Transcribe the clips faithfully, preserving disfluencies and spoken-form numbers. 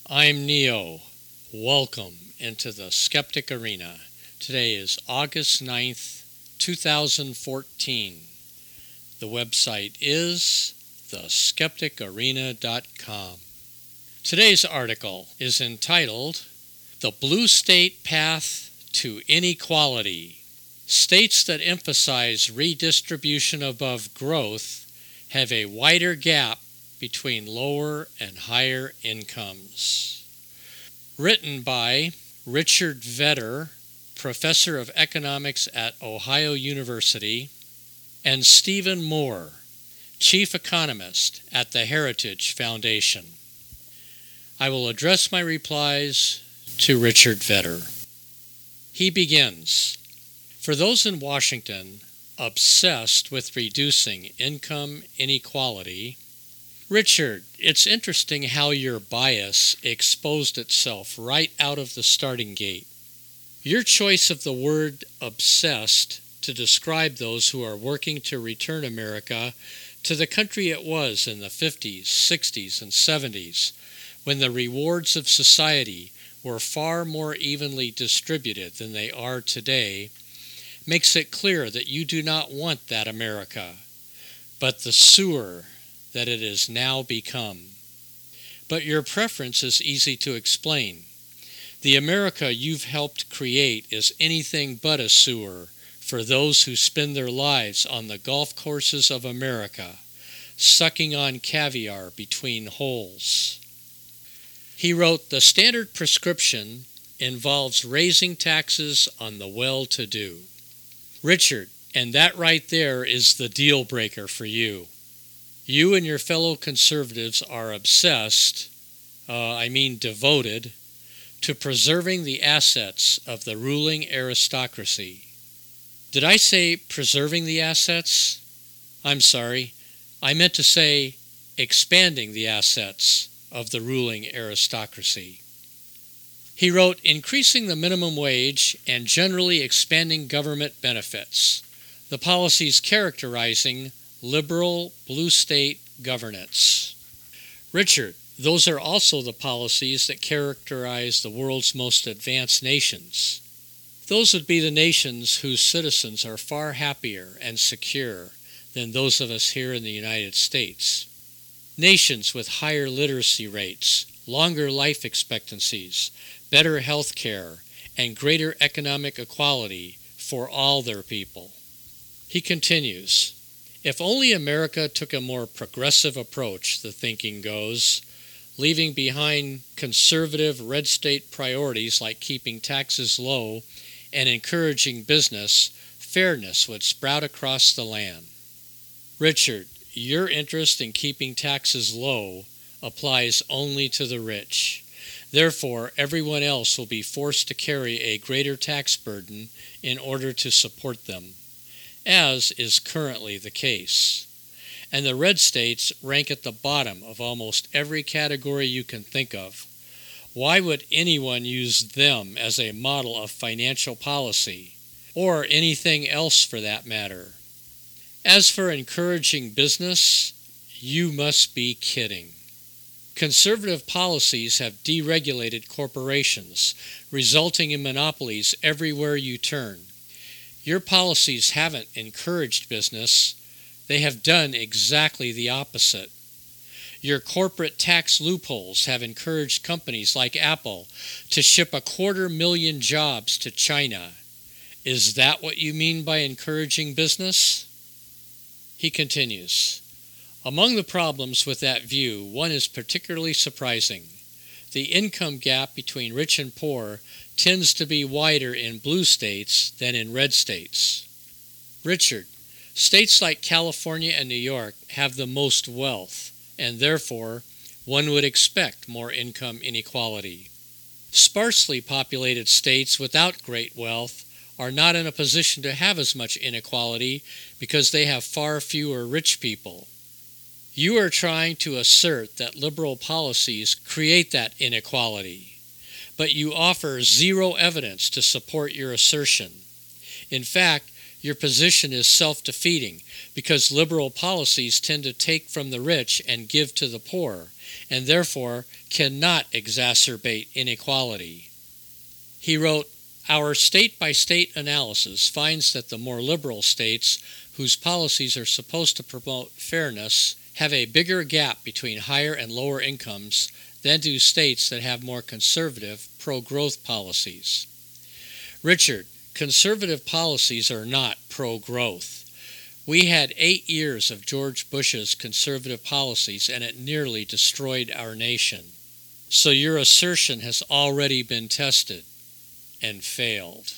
I'm Neo. Welcome into the Skeptic Arena. Today is August ninth, two thousand fourteen. The website is the skeptic arena dot com. Today's article is entitled The Blue State Path to Inequality. States that emphasize redistribution above growth have a wider gap between lower and higher incomes. Written by Richard Vedder, professor of economics at Ohio University, and Stephen Moore, chief economist at the Heritage Foundation. I will address my replies to Richard Vedder. He begins, for those in Washington obsessed with reducing income inequality, Richard, it's interesting how your bias exposed itself right out of the starting gate. Your choice of the word obsessed to describe those who are working to return America to the country it was in the fifties, sixties, and seventies, when the rewards of society were far more evenly distributed than they are today, makes it clear that you do not want that America, but the sewer that it has now become. But your preference is easy to explain. The America you've helped create is anything but a sewer for those who spend their lives on the golf courses of America, sucking on caviar between holes. He wrote, the standard prescription involves raising taxes on the well-to-do. Richard, and that right there is the deal breaker for you. You and your fellow conservatives are obsessed, uh, I mean devoted, to preserving the assets of the ruling aristocracy. Did I say preserving the assets? I'm sorry. I meant to say expanding the assets of the ruling aristocracy. He wrote, increasing the minimum wage and generally expanding government benefits, the policies characterizing liberal blue state governance. Richard, those are also the policies that characterize the world's most advanced nations. Those would be the nations whose citizens are far happier and secure than those of us here in the United States. Nations with higher literacy rates, longer life expectancies, better health care, and greater economic equality for all their people. He continues, if only America took a more progressive approach, the thinking goes, leaving behind conservative red state priorities like keeping taxes low and encouraging business, fairness would sprout across the land. Richard, your interest in keeping taxes low applies only to the rich. Therefore, everyone else will be forced to carry a greater tax burden in order to support them, as is currently the case. And the red states rank at the bottom of almost every category you can think of. Why would anyone use them as a model of financial policy, or anything else for that matter? As for encouraging business, you must be kidding. Conservative policies have deregulated corporations, resulting in monopolies everywhere you turn. Your policies haven't encouraged business. They have done exactly the opposite. Your corporate tax loopholes have encouraged companies like Apple to ship a quarter million jobs to China. Is that what you mean by encouraging business? He continues, among the problems with that view, one is particularly surprising. The income gap between rich and poor tends to be wider in blue states than in red states. Richard, states like California and New York have the most wealth, and therefore one would expect more income inequality. Sparsely populated states without great wealth are not in a position to have as much inequality because they have far fewer rich people. You are trying to assert that liberal policies create that inequality, but you offer zero evidence to support your assertion. In fact, Your position is self-defeating because liberal policies tend to take from the rich and give to the poor, and therefore cannot exacerbate inequality. He wrote, "Our state-by-state analysis finds that the more liberal states, whose policies are supposed to promote fairness, have a bigger gap between higher and lower incomes than do states that have more conservative, pro-growth policies." Richard, conservative policies are not pro-growth. We had eight years of George Bush's conservative policies, and it nearly destroyed our nation. So your assertion has already been tested and failed.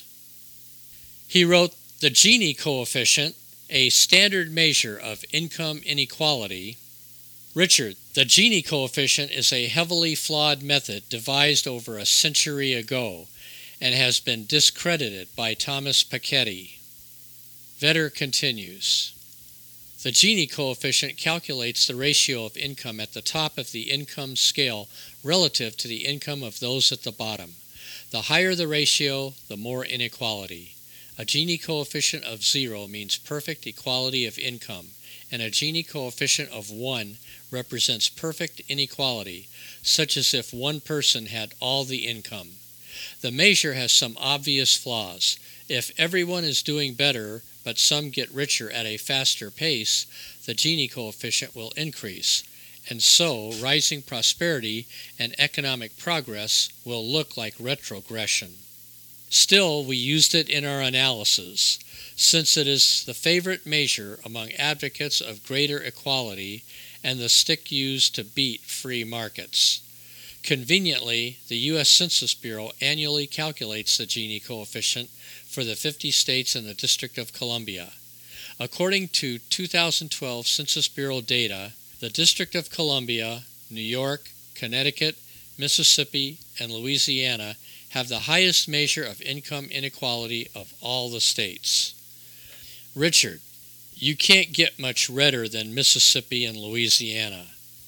He wrote, "The Gini coefficient, a standard measure of income inequality." Richard, the Gini coefficient is a heavily flawed method devised over a century ago and has been discredited by Thomas Piketty. Vedder continues, "The Gini coefficient calculates the ratio of income at the top of the income scale relative to the income of those at the bottom. The higher the ratio, the more inequality. A Gini coefficient of zero means perfect equality of income, and a Gini coefficient of one represents perfect inequality, such as if one person had all the income. The measure has some obvious flaws. If everyone is doing better, but some get richer at a faster pace, the Gini coefficient will increase, and so rising prosperity and economic progress will look like retrogression. Still, we used it in our analysis, since it is the favorite measure among advocates of greater equality and the stick used to beat free markets. Conveniently, the U S Census Bureau annually calculates the Gini coefficient for the fifty states and the District of Columbia. According to two thousand twelve Census Bureau data, the District of Columbia, New York, Connecticut, Mississippi, and Louisiana have the highest measure of income inequality of all the states. Richard, you can't get much redder than Mississippi and Louisiana.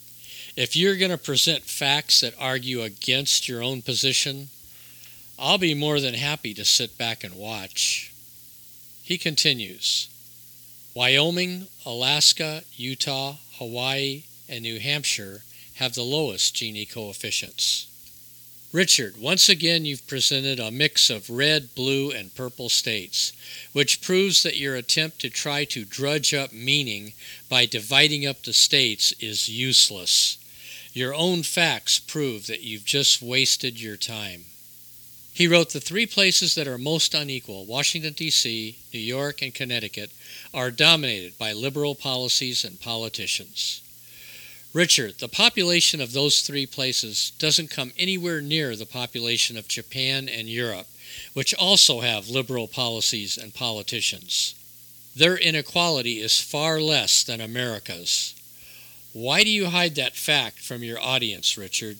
If you're going to present facts that argue against your own position, I'll be more than happy to sit back and watch. He continues, Wyoming, Alaska, Utah, Hawaii, and New Hampshire have the lowest Gini coefficients. Richard, once again you've presented a mix of red, blue, and purple states, which proves that your attempt to try to drudge up meaning by dividing up the states is useless. Your own facts prove that you've just wasted your time. He wrote, the three places that are most unequal, Washington, D C, New York, and Connecticut, are dominated by liberal policies and politicians. Richard, the population of those three places doesn't come anywhere near the population of Japan and Europe, which also have liberal policies and politicians. Their inequality is far less than America's. Why do you hide that fact from your audience, Richard?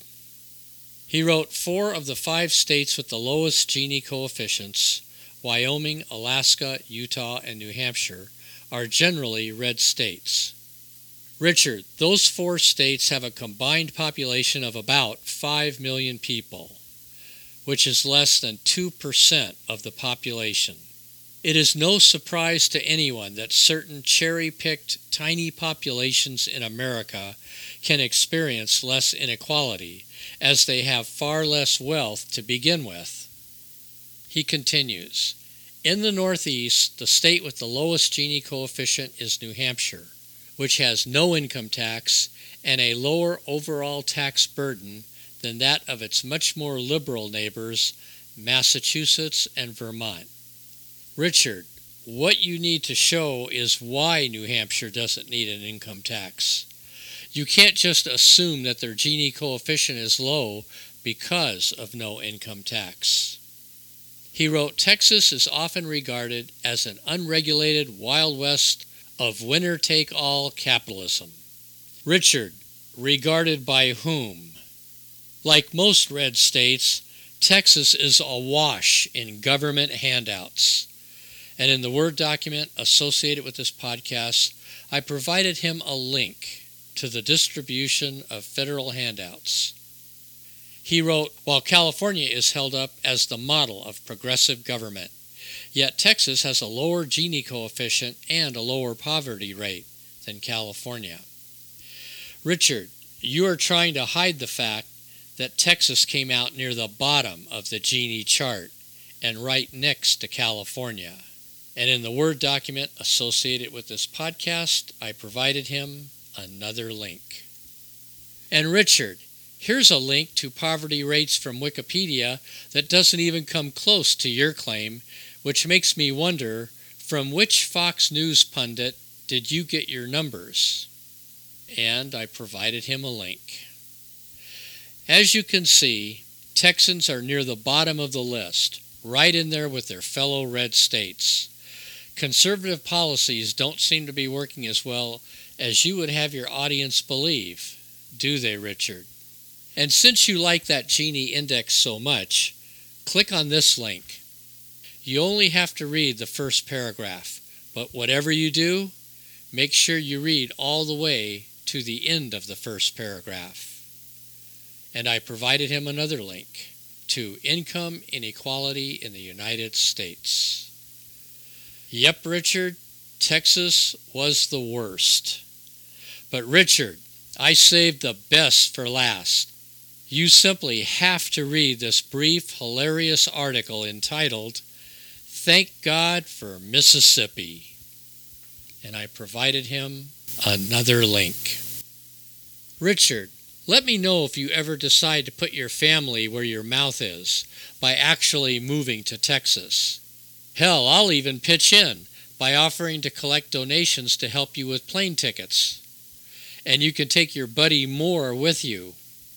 He wrote, four of the five states with the lowest Gini coefficients, Wyoming, Alaska, Utah, and New Hampshire, are generally red states. Richard, those four states have a combined population of about five million people, which is less than two percent of the population. It is no surprise to anyone that certain cherry-picked tiny populations in America can experience less inequality, as they have far less wealth to begin with. He continues, in the Northeast, the state with the lowest Gini coefficient is New Hampshire, which has no income tax and a lower overall tax burden than that of its much more liberal neighbors, Massachusetts and Vermont. Richard, what you need to show is why New Hampshire doesn't need an income tax. You can't just assume that their Gini coefficient is low because of no income tax. He wrote, Texas is often regarded as an unregulated Wild West of winner-take-all capitalism. Richard, regarded by whom? Like most red states, Texas is awash in government handouts. And in the Word document associated with this podcast, I provided him a link to the distribution of federal handouts. He wrote, while California is held up as the model of progressive government, Yet Texas has a lower Gini coefficient and a lower poverty rate than California. Richard, you are trying to hide the fact that Texas came out near the bottom of the Gini chart and right next to California. And in the Word document associated with this podcast, I provided him another link. And Richard, here's a link to poverty rates from Wikipedia that doesn't even come close to your claim, which makes me wonder, from which Fox News pundit did you get your numbers? And I provided him a link. As you can see, Texans are near the bottom of the list, right in there with their fellow red states. Conservative policies don't seem to be working as well as you would have your audience believe, do they, Richard? And since you like that Gini index so much, click on this link. You only have to read the first paragraph, but whatever you do, make sure you read all the way to the end of the first paragraph. And I provided him another link to income inequality in the United States. Yep, Richard, Texas was the worst. But Richard, I saved the best for last. You simply have to read this brief, hilarious article entitled, "Thank God for Mississippi." And I provided him another link. Richard, let me know if you ever decide to put your family where your mouth is by actually moving to Texas. Hell, I'll even pitch in by offering to collect donations to help you with plane tickets. And you can take your buddy Moore with you.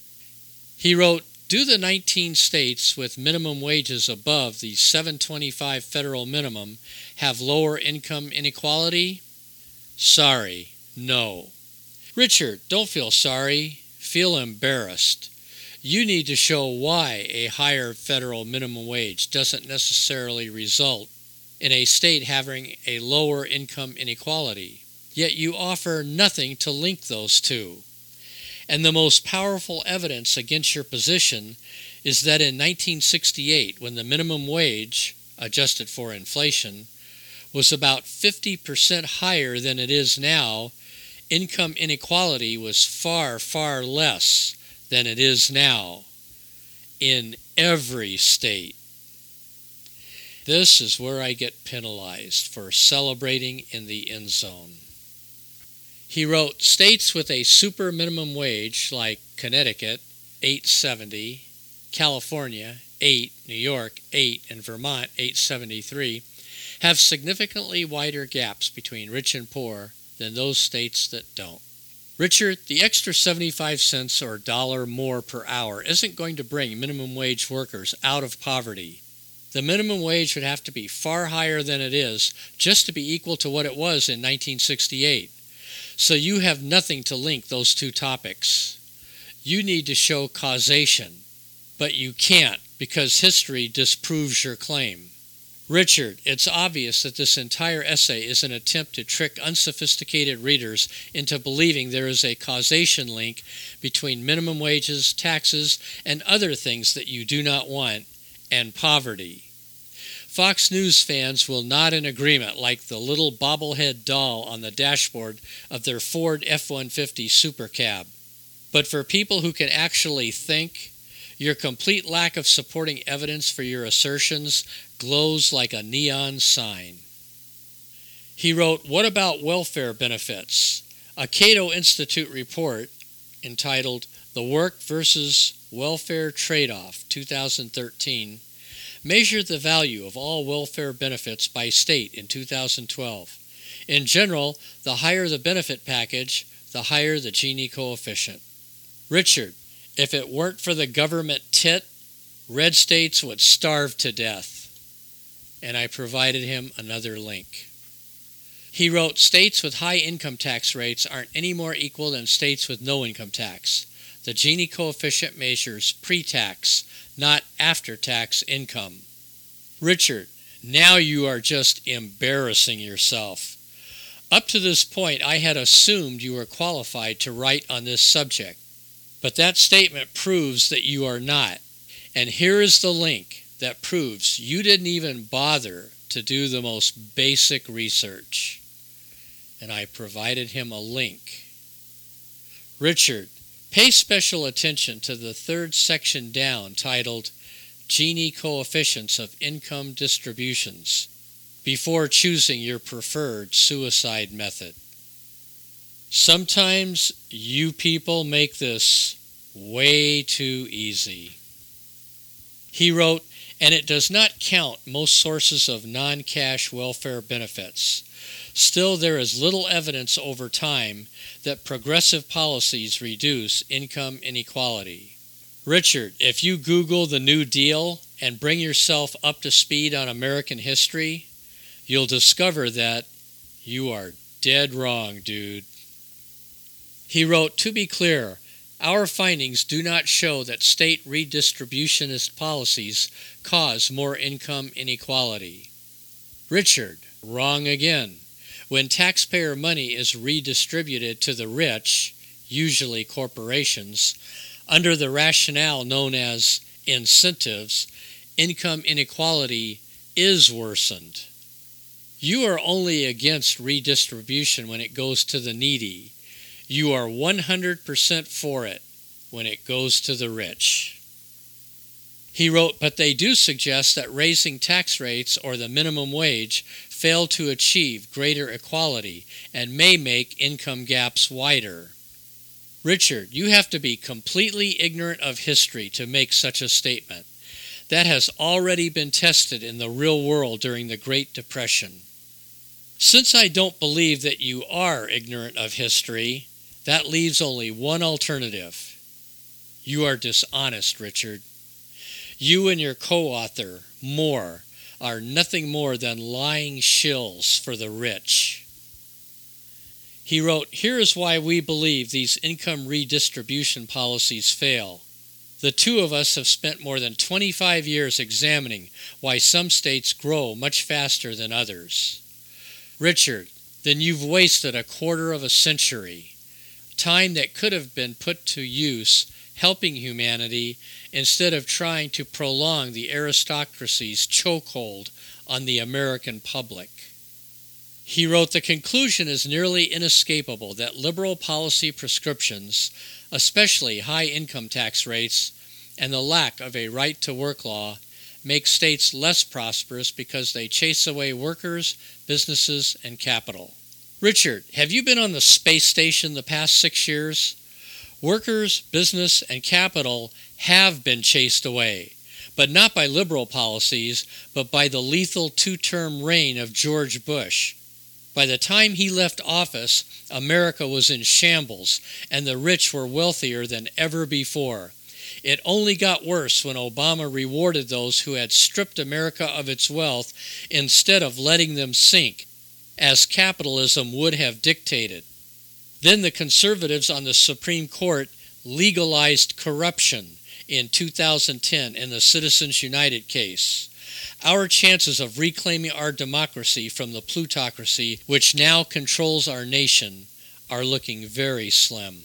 He wrote, do the nineteen states with minimum wages above the seven twenty-five federal minimum have lower income inequality? Sorry, no. Richard, don't feel sorry. Feel embarrassed. You need to show why a higher federal minimum wage doesn't necessarily result in a state having a lower income inequality. Yet you offer nothing to link those two. And the most powerful evidence against your position is that in nineteen sixty-eight, when the minimum wage, adjusted for inflation, was about fifty percent higher than it is now, income inequality was far, far less than it is now in every state. This is where I get penalized for celebrating in the end zone. He wrote, states with a super minimum wage like Connecticut, eight seventy, California, eight, New York, eight, and Vermont, eight seventy-three, have significantly wider gaps between rich and poor than those states that don't. Richard, the extra seventy-five cents or a dollar more per hour isn't going to bring minimum wage workers out of poverty. The minimum wage would have to be far higher than it is just to be equal to what it was in nineteen sixty-eight. So you have nothing to link those two topics. You need to show causation, but you can't because history disproves your claim. Richard, it's obvious that this entire essay is an attempt to trick unsophisticated readers into believing there is a causation link between minimum wages, taxes, and other things that you do not want, and poverty. Fox News fans will nod in agreement like the little bobblehead doll on the dashboard of their Ford F one fifty Super Cab. But for people who can actually think, your complete lack of supporting evidence for your assertions glows like a neon sign. He wrote, what about welfare benefits? A Cato Institute report entitled The Work versus Welfare Trade-Off two thousand thirteen measured the value of all welfare benefits by state in two thousand twelve. In general, the higher the benefit package, the higher the Gini coefficient. Richard, if it weren't for the government tit, red states would starve to death. And I provided him another link. He wrote, states with high income tax rates aren't any more equal than states with no income tax. The Gini coefficient measures pre-tax, not after-tax income. Richard, now you are just embarrassing yourself. Up to this point, I had assumed you were qualified to write on this subject. But that statement proves that you are not. And here is the link that proves you didn't even bother to do the most basic research. And I provided him a link. Richard, pay special attention to the third section down titled Gini Coefficients of Income Distributions before choosing your preferred suicide method. Sometimes you people make this way too easy. He wrote, and it does not count most sources of non-cash welfare benefits. Still, there is little evidence over time that progressive policies reduce income inequality. Richard, if you Google the New Deal and bring yourself up to speed on American history, you'll discover that you are dead wrong, dude. He wrote, to be clear, our findings do not show that state redistributionist policies cause more income inequality. Richard, wrong again. When taxpayer money is redistributed to the rich, usually corporations, under the rationale known as incentives, income inequality is worsened. You are only against redistribution when it goes to the needy. You are one hundred percent for it when it goes to the rich. He wrote, but they do suggest that raising tax rates or the minimum wage fail to achieve greater equality and may make income gaps wider. Richard, you have to be completely ignorant of history to make such a statement. That has already been tested in the real world during the Great Depression. Since I don't believe that you are ignorant of history, that leaves only one alternative. You are dishonest, Richard. You and your co-author, Moore, are nothing more than lying shills for the rich. He wrote, here is why we believe these income redistribution policies fail. The two of us have spent more than twenty-five years examining why some states grow much faster than others. Richard, then you've wasted a quarter of a century, time that could have been put to use helping humanity instead of trying to prolong the aristocracy's chokehold on the American public. He wrote, the conclusion is nearly inescapable that liberal policy prescriptions, especially high income tax rates, and the lack of a right-to-work law make states less prosperous because they chase away workers, businesses, and capital. Richard, have you been on the space station the past six years? Workers, business, and capital have been chased away, but not by liberal policies, but by the lethal two-term reign of George Bush. By the time he left office, America was in shambles, and the rich were wealthier than ever before. It only got worse when Obama rewarded those who had stripped America of its wealth instead of letting them sink, as capitalism would have dictated. Then the conservatives on the Supreme Court legalized corruption in two thousand ten in the Citizens United case. Our chances of reclaiming our democracy from the plutocracy which now controls our nation are looking very slim.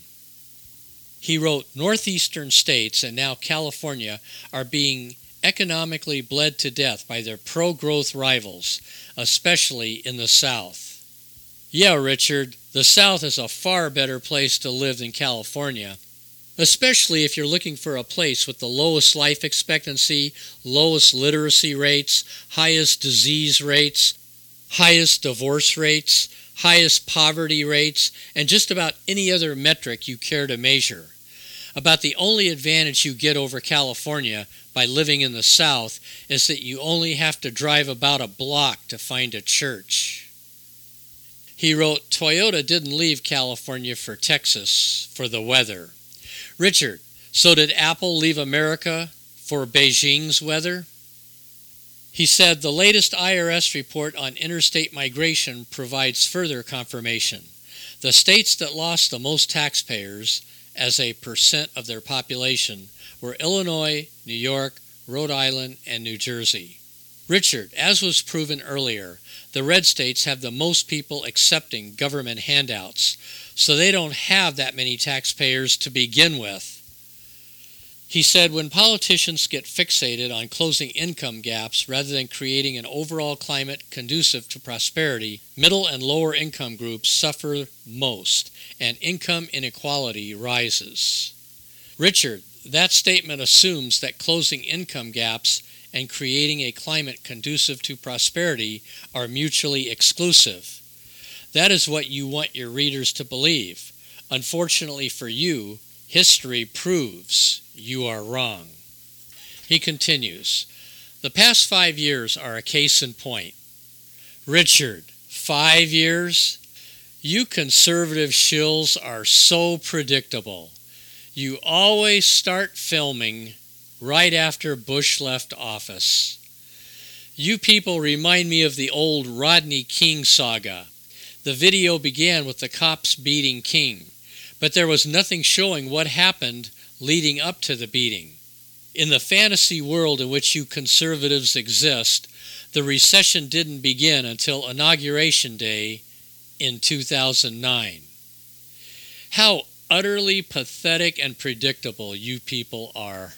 He wrote, northeastern states and now California are being economically bled to death by their pro-growth rivals, especially in the South. Yeah, Richard, the South is a far better place to live than California, especially if you're looking for a place with the lowest life expectancy, lowest literacy rates, highest disease rates, highest divorce rates, highest poverty rates, and just about any other metric you care to measure. About the only advantage you get over California by living in the South is that you only have to drive about a block to find a church. He wrote, Toyota didn't leave California for Texas for the weather. Richard, so did Apple leave America for Beijing's weather? He said, the latest I R S report on interstate migration provides further confirmation. The states that lost the most taxpayers as a percent of their population were Illinois, New York, Rhode Island, and New Jersey. Richard, as was proven earlier, the red states have the most people accepting government handouts, so they don't have that many taxpayers to begin with. He said, when politicians get fixated on closing income gaps rather than creating an overall climate conducive to prosperity, middle and lower income groups suffer most, and income inequality rises. Richard, that statement assumes that closing income gaps and creating a climate conducive to prosperity are mutually exclusive. That is what you want your readers to believe. Unfortunately for you, history proves you are wrong. He continues, the past five years are a case in point. Richard, five years? You conservative shills are so predictable. You always start filming right after Bush left office. You people remind me of the old Rodney King saga. The video began with the cops beating King, but there was nothing showing what happened leading up to the beating. In the fantasy world in which you conservatives exist, the recession didn't begin until Inauguration Day in two thousand nine. How utterly pathetic and predictable you people are.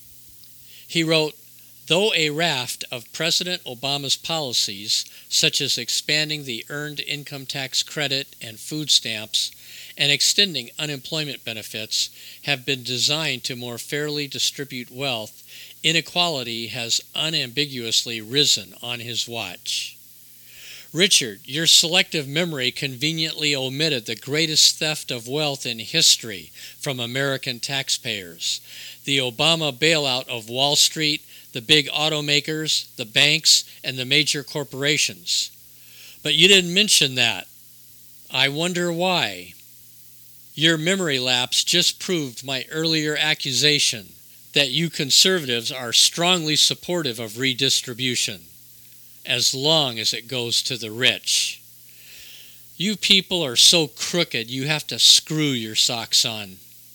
He wrote, though a raft of President Obama's policies, such as expanding the Earned Income Tax Credit and food stamps and extending unemployment benefits, have been designed to more fairly distribute wealth, inequality has unambiguously risen on his watch. Richard, your selective memory conveniently omitted the greatest theft of wealth in history from American taxpayers, the Obama bailout of Wall Street, the big automakers, the banks, and the major corporations. But you didn't mention that. I wonder why. Your memory lapse just proved my earlier accusation that you conservatives are strongly supportive of redistribution, as long as it goes to the rich. You people are so crooked you have to screw your socks on.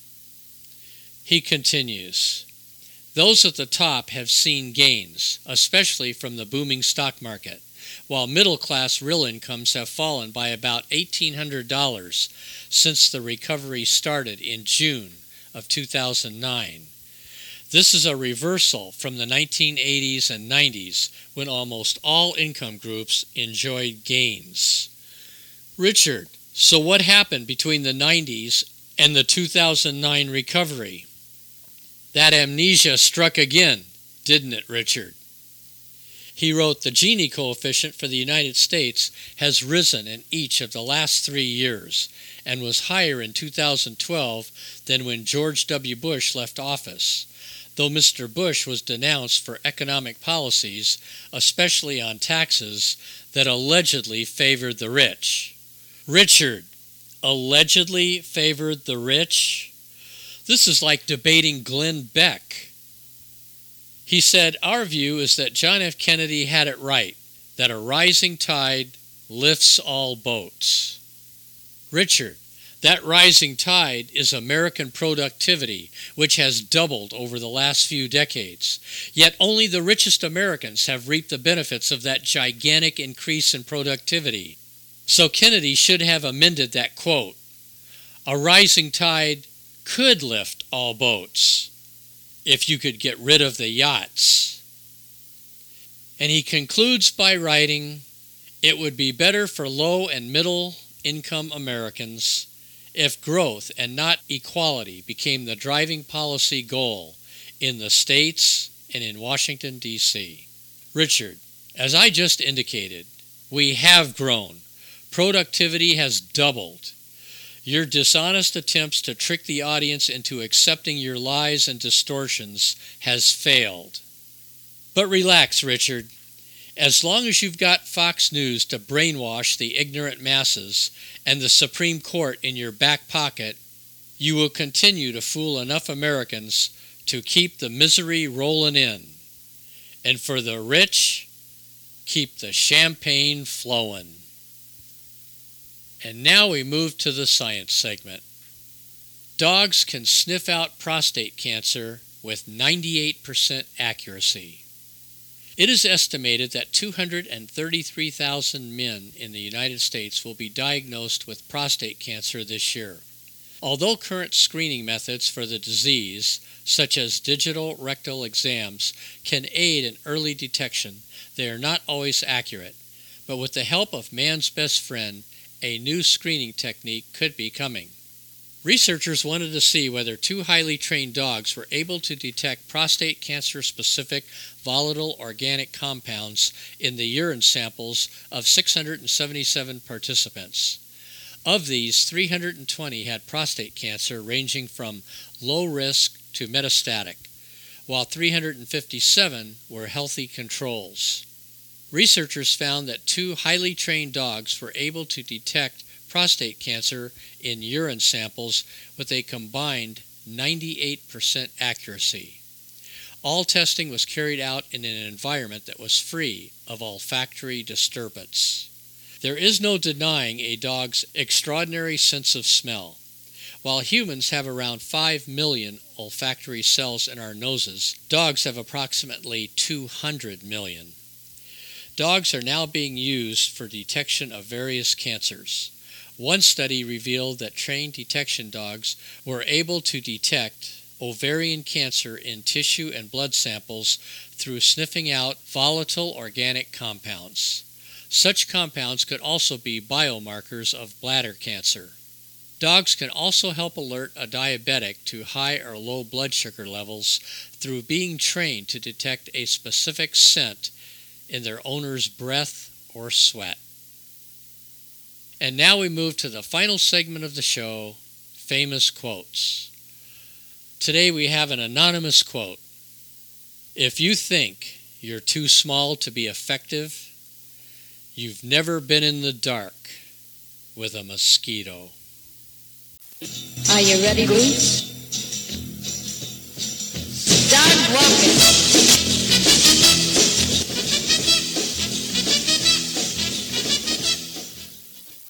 He continues, those at the top have seen gains, especially from the booming stock market, while middle-class real incomes have fallen by about eighteen hundred dollars since the recovery started in June of two thousand nine. This is a reversal from the nineteen eighties and nineties when almost all income groups enjoyed gains. Richard, so what happened between the nineties and the two thousand nine recovery? That amnesia struck again, didn't it, Richard? He wrote, the Gini coefficient for the United States has risen in each of the last three years and was higher in two thousand twelve than when George W. Bush left office, though Mister Bush was denounced for economic policies, especially on taxes, that allegedly favored the rich. Richard, allegedly favored the rich? This is like debating Glenn Beck. He said, our view is that John F. Kennedy had it right, that a rising tide lifts all boats. Richard, that rising tide is American productivity, which has doubled over the last few decades. Yet only the richest Americans have reaped the benefits of that gigantic increase in productivity. So Kennedy should have amended that quote. A rising tide could lift all boats if you could get rid of the yachts. And he concludes by writing, it would be better for low and middle income Americans if growth and not equality became the driving policy goal in the states and in Washington, D C Richard, as I just indicated, we have grown. Productivity has doubled. Your dishonest attempts to trick the audience into accepting your lies and distortions has failed. But relax, Richard. As long as you've got Fox News to brainwash the ignorant masses and the Supreme Court in your back pocket, you will continue to fool enough Americans to keep the misery rolling in. And for the rich, keep the champagne flowing. And now we move to the science segment. Dogs can sniff out prostate cancer with ninety-eight percent accuracy. It is estimated that two hundred thirty-three thousand men in the United States will be diagnosed with prostate cancer this year. Although current screening methods for the disease, such as digital rectal exams, can aid in early detection, they are not always accurate. But with the help of man's best friend, a new screening technique could be coming. Researchers wanted to see whether two highly trained dogs were able to detect prostate cancer-specific volatile organic compounds in the urine samples of six hundred seventy-seven participants. Of these, three hundred twenty had prostate cancer ranging from low risk to metastatic, while three hundred fifty-seven were healthy controls. Researchers found that two highly trained dogs were able to detect prostate cancer in urine samples with a combined ninety-eight percent accuracy. All testing was carried out in an environment that was free of olfactory disturbance. There is no denying a dog's extraordinary sense of smell. While humans have around five million olfactory cells in our noses, dogs have approximately two hundred million. Dogs are now being used for detection of various cancers. One study revealed that trained detection dogs were able to detect ovarian cancer in tissue and blood samples through sniffing out volatile organic compounds. Such compounds could also be biomarkers of bladder cancer. Dogs can also help alert a diabetic to high or low blood sugar levels through being trained to detect a specific scent in their owner's breath or sweat. And now we move to the final segment of the show, Famous Quotes. Today we have an anonymous quote. If you think you're too small to be effective, you've never been in the dark with a mosquito. Are you ready, Bruce? Dog walks